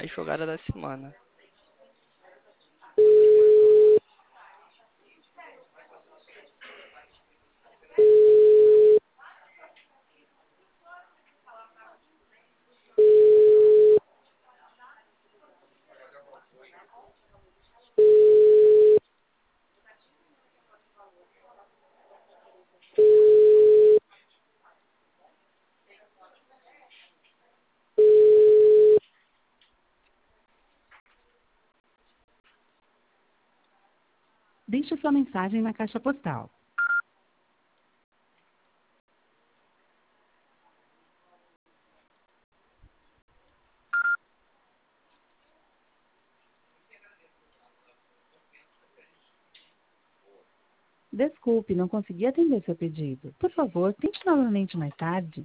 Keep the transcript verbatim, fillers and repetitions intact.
A jogada da semana. Deixe sua mensagem na caixa postal. Desculpe, não consegui atender seu pedido. Por favor, tente novamente mais tarde.